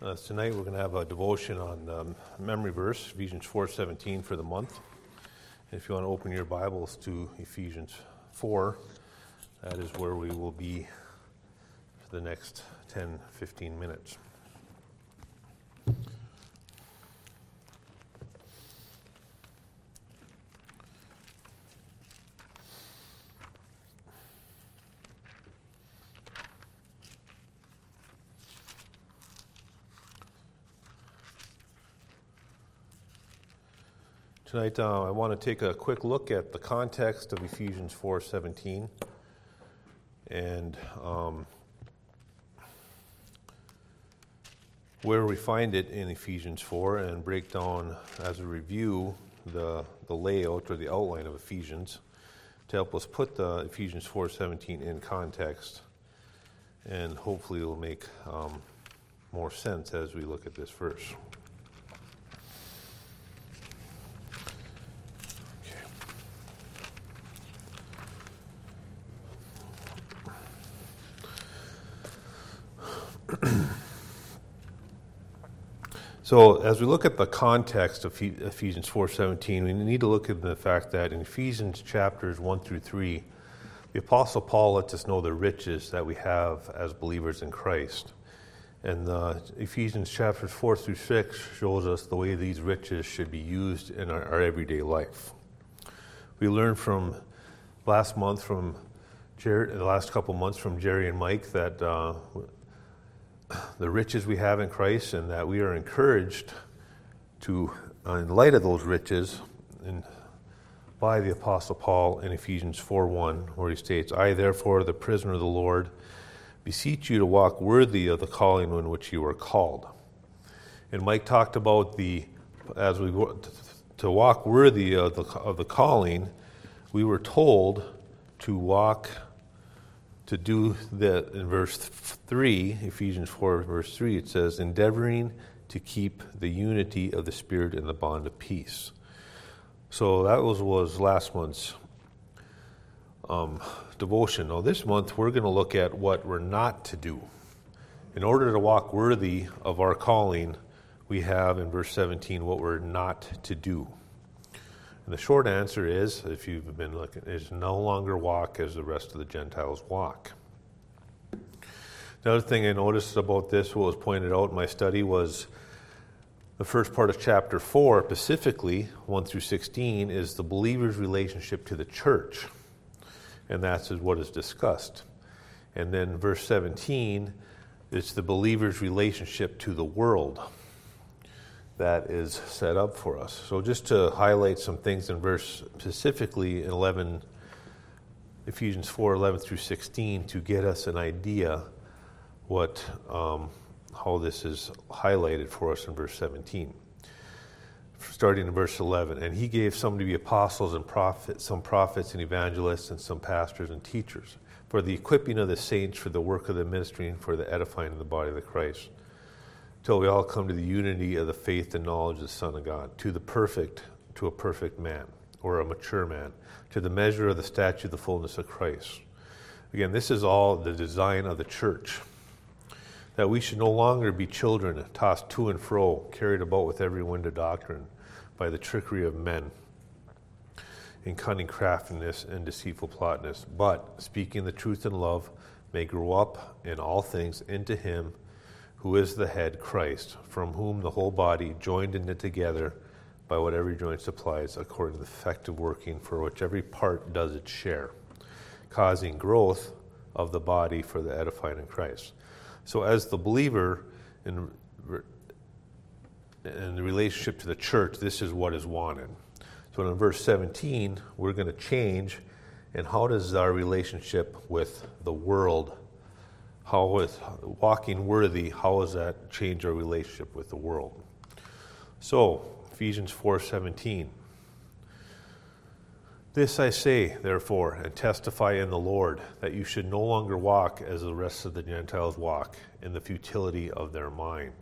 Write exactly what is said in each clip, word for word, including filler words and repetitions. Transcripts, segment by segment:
Uh, tonight we're going to have a devotion on um, memory verse, Ephesians four seventeen for the month. And if you want to open your Bibles to Ephesians four, that is where we will be for the next ten, fifteen minutes. Tonight, uh, I want to take a quick look at the context of Ephesians four seventeen and um, where we find it in Ephesians four, and break down as a review the, the layout or the outline of Ephesians to help us put the Ephesians four seventeen in context, and hopefully it will make um, more sense as we look at this verse. So as we look at the context of Ephesians four seventeen, we need to look at the fact that in Ephesians chapters one through three, the Apostle Paul lets us know the riches that we have as believers in Christ. And uh, Ephesians chapters four through six shows us the way these riches should be used in our, our everyday life. We learned from last month from Jerry, the last couple months from Jerry and Mike that uh, the riches we have in Christ, and that we are encouraged to, uh, in light of those riches, in, by the Apostle Paul in Ephesians four one, where he states, I therefore, the prisoner of the Lord, beseech you to walk worthy of the calling in which you are called. And Mike talked about the, as we to walk worthy of the, of the calling, we were told to walk to do that. In verse three, Ephesians four, verse three, it says, endeavoring to keep the unity of the Spirit in the bond of peace. So that was, was last month's um, devotion. Now this month we're going to look at what we're not to do. In order to walk worthy of our calling, we have in verse seventeen what we're not to do. And the short answer is, if you've been looking, is no longer walk as the rest of the Gentiles walk. The other thing I noticed about this, what was pointed out in my study, was the first part of chapter four, specifically one through sixteen, is the believer's relationship to the church. And that's what is discussed. And then verse seventeen, it's the believer's relationship to the world that is set up for us. So just to highlight some things in verse, specifically in eleven, Ephesians four, eleven through sixteen, to get us an idea what um, how this is highlighted for us in verse seventeen. Starting in verse eleven, and he gave some to be apostles and prophets, some prophets and evangelists, and some pastors and teachers, for the equipping of the saints, for the work of the ministry, and for the edifying of the body of the Christ, till we all come to the unity of the faith and knowledge of the Son of God, to the perfect, to a perfect man, or a mature man, to the measure of the stature of the fullness of Christ. Again, this is all the design of the church, that we should no longer be children tossed to and fro, carried about with every wind of doctrine, by the trickery of men, in cunning craftiness and deceitful plotness, but, speaking the truth in love, may grow up in all things into him who is the head, Christ, from whom the whole body, joined and knit together by what every joint supplies, according to the effective working for which every part does its share, causing growth of the body for the edifying in Christ. So as the believer in, in the relationship to the church, this is what is wanted. So in verse seventeen, we're going to change, and how does our relationship with the world, how with walking worthy, how does that change our relationship with the world? So, Ephesians four seventeen. This I say, therefore, and testify in the Lord, that you should no longer walk as the rest of the Gentiles walk, in the futility of their mind.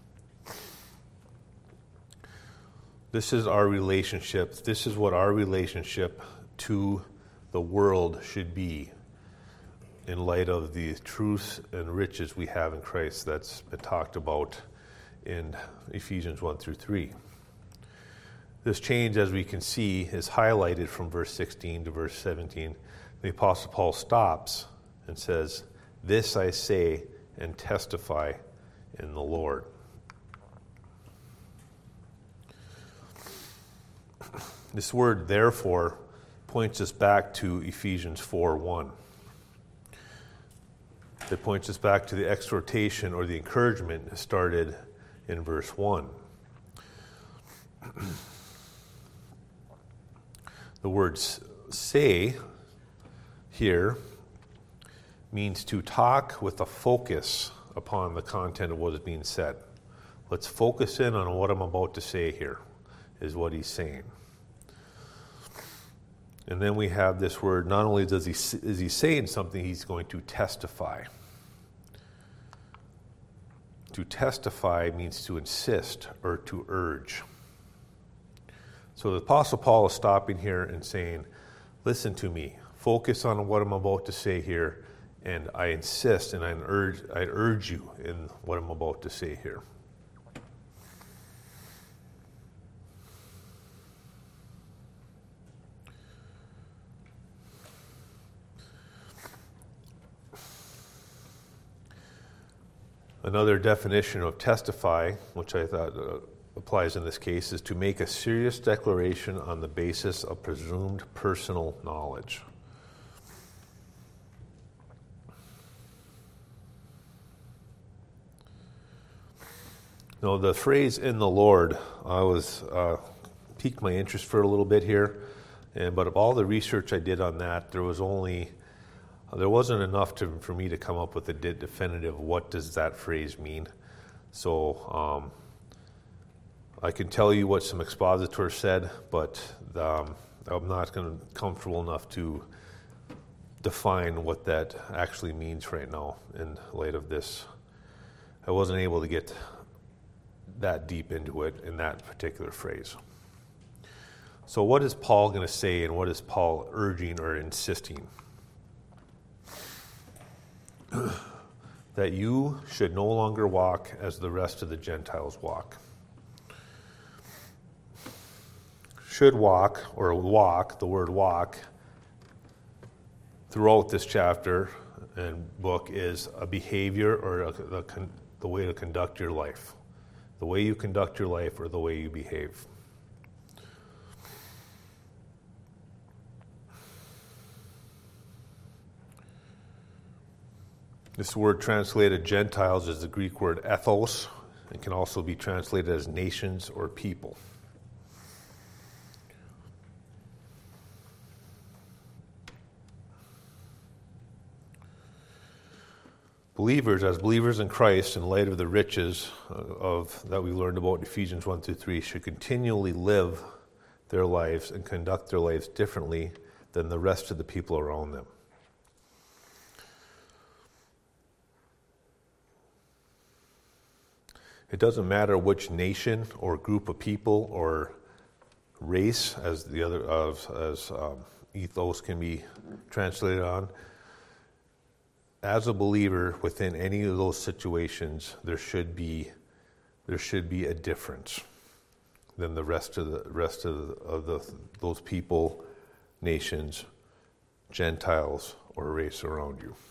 This is our relationship. This is what our relationship to the world should be, in light of the truths and riches we have in Christ that's been talked about in Ephesians one through three. This change, as we can see, is highlighted from verse sixteen to verse seventeen. The Apostle Paul stops and says, "This I say and testify in the Lord." This word, therefore, points us back to Ephesians four one. It points us back to the exhortation or the encouragement started in verse one. The word say here means to talk with a focus upon the content of what is being said. Let's focus in on what I'm about to say here, is what he's saying. And then we have this word, not only does he is he saying something, he's going to testify. To testify means to insist or to urge. So the Apostle Paul is stopping here and saying, listen to me, focus on what I'm about to say here, and I insist and I urge, I urge you in what I'm about to say here. Another definition of testify, which I thought uh, applies in this case, is to make a serious declaration on the basis of presumed personal knowledge. Now, the phrase "in the Lord," I was uh, piqued my interest for a little bit here, and but of all the research I did on that, there was only There wasn't enough to, for me to come up with a definitive what does that phrase mean. So um, I can tell you what some expositors said, but um, I'm not going to comfortable enough to define what that actually means right now in light of this. I wasn't able to get that deep into it in that particular phrase. So what is Paul going to say, and what is Paul urging or insisting? That you should no longer walk as the rest of the Gentiles walk. Should walk, or walk, the word walk, throughout this chapter and book is a behavior or a, a, the way to conduct your life. The way you conduct your life or the way you behave. This word translated Gentiles is the Greek word ethos. It can also be translated as nations or people. Believers, as believers in Christ, in light of the riches of that we learned about in Ephesians one through three, should continually live their lives and conduct their lives differently than the rest of the people around them. It doesn't matter which nation or group of people or race, as the other of as um, ethos can be translated on. As a believer within any of those situations, there should be there should be a difference than the rest of the rest of, the, of the, those people, nations, Gentiles, or race around you.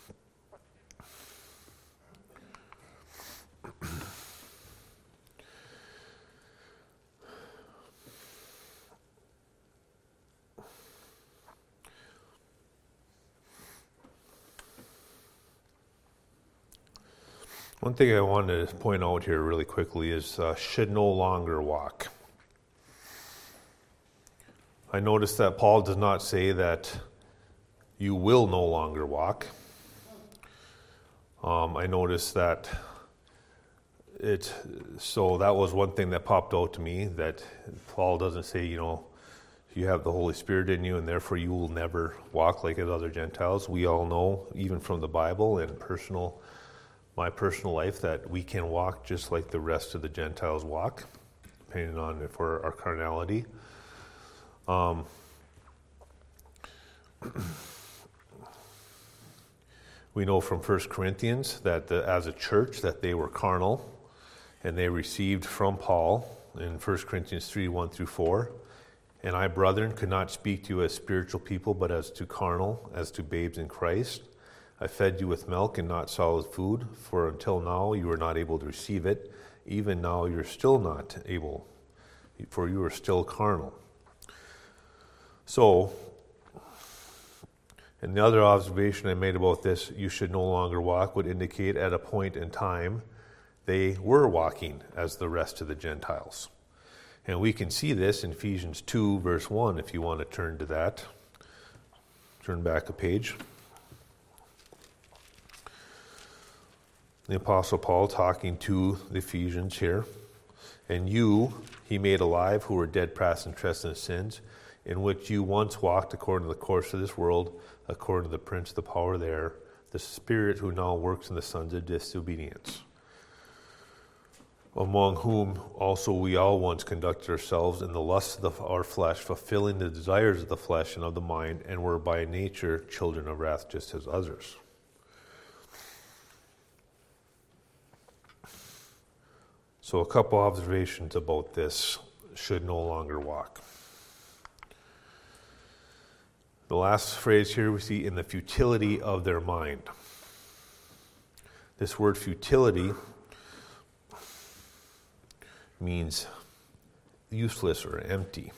One thing I wanted to point out here really quickly is uh, should no longer walk. I noticed that Paul does not say that you will no longer walk. Um, I noticed that it, so that was one thing that popped out to me, that Paul doesn't say, you know, you have the Holy Spirit in you and therefore you will never walk like other Gentiles. We all know, even from the Bible and personal my personal life, that we can walk just like the rest of the Gentiles walk, depending on if we're our carnality. Um, we know from First Corinthians that the, as a church that they were carnal And they received from Paul in First Corinthians three, one through four. And I, brethren, could not speak to you as spiritual people, but as to carnal, as to babes in Christ. I fed you with milk and not solid food, for until now you were not able to receive it. Even now you're still not able, for you are still carnal. So, and the other observation I made about this, you should no longer walk, would indicate at a point in time they were walking as the rest of the Gentiles. And we can see this in Ephesians two, verse one, if you want to turn to that. Turn back a page. The Apostle Paul talking to the Ephesians here. And you he made alive who were dead past in trespasses and sins, in which you once walked according to the course of this world, according to the prince of the power of the air, the spirit who now works in the sons of disobedience, among whom also we all once conducted ourselves in the lusts of the, our flesh, fulfilling the desires of the flesh and of the mind, and were by nature children of wrath, just as others. So a couple observations about this: should no longer walk. The last phrase here we see, in the futility of their mind. This word futility means useless or empty.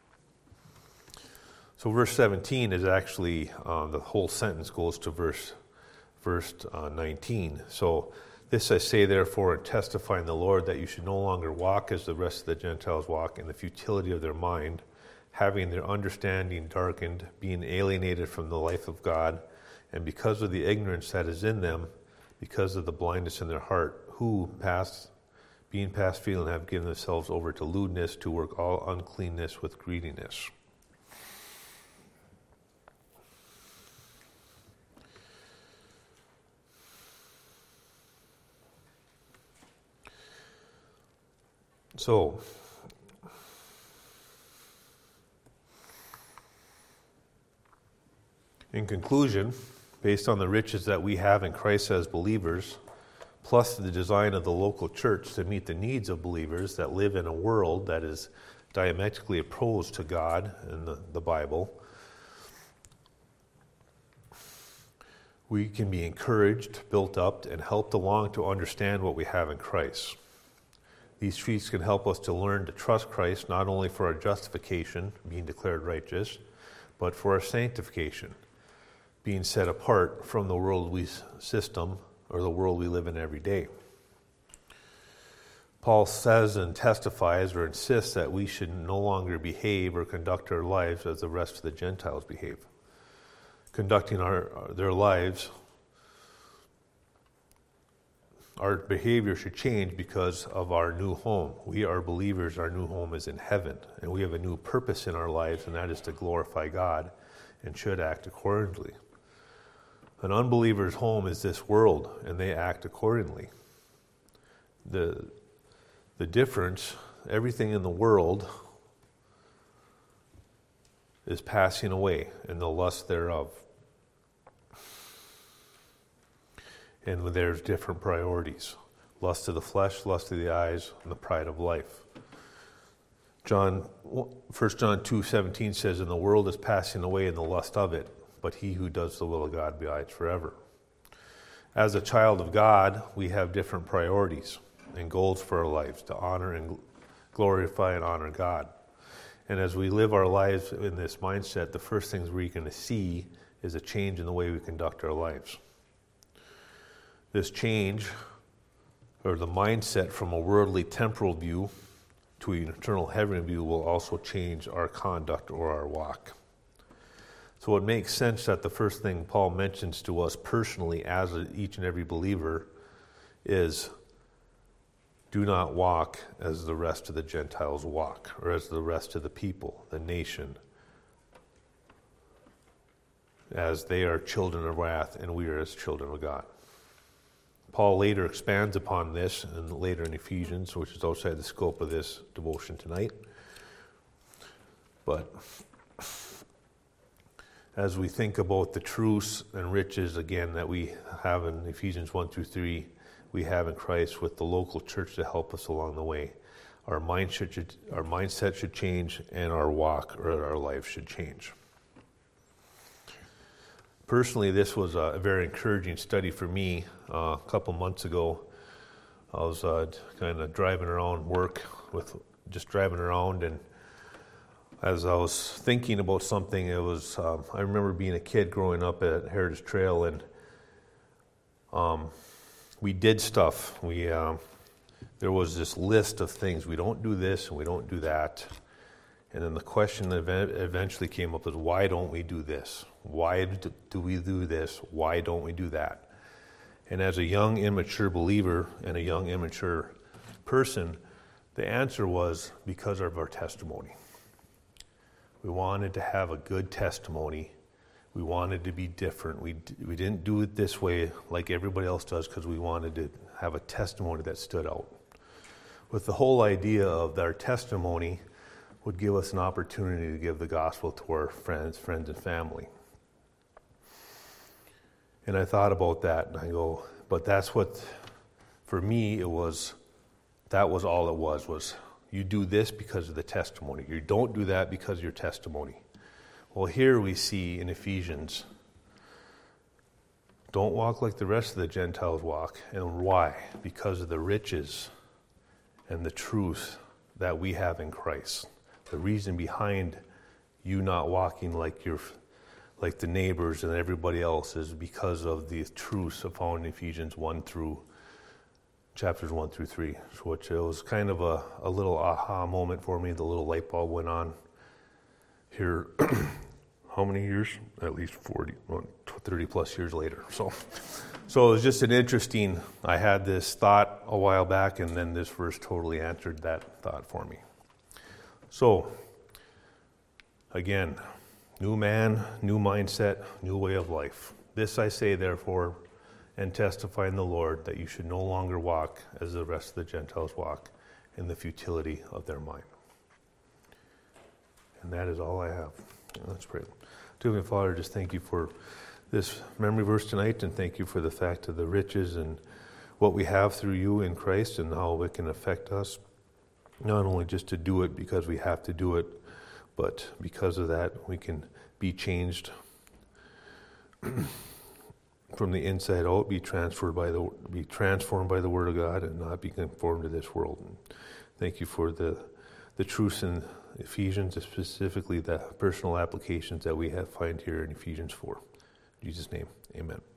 So verse seventeen is actually, uh, the whole sentence goes to verse, verse uh, nineteen. So this I say therefore, and testify in the Lord, that you should no longer walk as the rest of the Gentiles walk, in the futility of their mind, having their understanding darkened, being alienated from the life of God, and because of the ignorance that is in them, because of the blindness in their heart, who, past, being past feeling, have given themselves over to lewdness, to work all uncleanness with greediness. So, in conclusion, based on the riches that we have in Christ as believers, plus the design of the local church to meet the needs of believers that live in a world that is diametrically opposed to God and the, the Bible, we can be encouraged, built up, and helped along to understand what we have in Christ. These truths can help us to learn to trust Christ not only for our justification, being declared righteous, but for our sanctification, being set apart from the worldly system or the world we live in every day. Paul says and testifies or insists that we should no longer behave or conduct our lives as the rest of the Gentiles behave. Conducting our their lives, our behavior should change because of our new home. We are believers, our new home is in heaven, and we have a new purpose in our lives, and that is to glorify God and should act accordingly. An unbeliever's home is this world, and they act accordingly. The, the difference, everything in the world is passing away, and the lust thereof. And there's different priorities. Lust of the flesh, lust of the eyes, and the pride of life. John, First John two seventeen says, and the world is passing away in the lust of it, but he who does the will of God abides forever. As a child of God, we have different priorities and goals for our lives, to honor and glorify and honor God. And as we live our lives in this mindset, the first things we're going to see is a change in the way we conduct our lives. This change, or the mindset from a worldly temporal view to an eternal heavenly view, will also change our conduct or our walk. So it makes sense that the first thing Paul mentions to us personally as a, each and every believer is, do not walk as the rest of the Gentiles walk, or as the rest of the people, the nation, as they are children of wrath and we are as children of God. Paul later expands upon this, and later in Ephesians, which is outside the scope of this devotion tonight. But as we think about the truths and riches, again, that we have in Ephesians one through three, we have in Christ with the local church to help us along the way. Our mindset should, our mindset should change, and our walk or our life should change. Personally, this was a very encouraging study for me. Uh, a couple months ago, I was uh, kind of driving around work, with just driving around, and as I was thinking about something, it was, um, I remember being a kid growing up at Heritage Trail, and um, we did stuff. We um, there was this list of things. We don't do this and we don't do that. And then the question that eventually came up is, why don't we do this? Why do we do this? Why don't we do that? And as a young, immature believer and a young, immature person, the answer was because of our testimony. We wanted to have a good testimony. We wanted to be different. We we didn't do it this way like everybody else does because we wanted to have a testimony that stood out. With the whole idea of that our testimony would give us an opportunity to give the gospel to our friends, friends and family. And I thought about that, and I go, but that's what, for me, it was, that was all it was, was you do this because of the testimony. You don't do that because of your testimony. Well, here we see in Ephesians, don't walk like the rest of the Gentiles walk. And why? Because of the riches and the truth that we have in Christ. The reason behind you not walking like your, like the neighbors and everybody else is because of the truths found in Ephesians one through chapters one through three, which it was kind of a, a little aha moment for me. The little light bulb went on here. How many years? At least forty, thirty plus years later. So, so it was just an interesting. I had this thought a while back, and then this verse totally answered that thought for me. So, again, new man, new mindset, new way of life. This I say, therefore, and testify in the Lord, that you should no longer walk as the rest of the Gentiles walk, in the futility of their mind. And that is all I have. Let's pray. Dear Heavenly Father, just thank you for this memory verse tonight, and thank you for the fact of the riches and what we have through you in Christ and how it can affect us. Not only just to do it because we have to do it, but because of that we can be changed from the inside out, be transferred by the be transformed by the Word of God, and not be conformed to this world. And thank you for the the truths in Ephesians, specifically the personal applications that we have find here in Ephesians four. In Jesus' name, amen.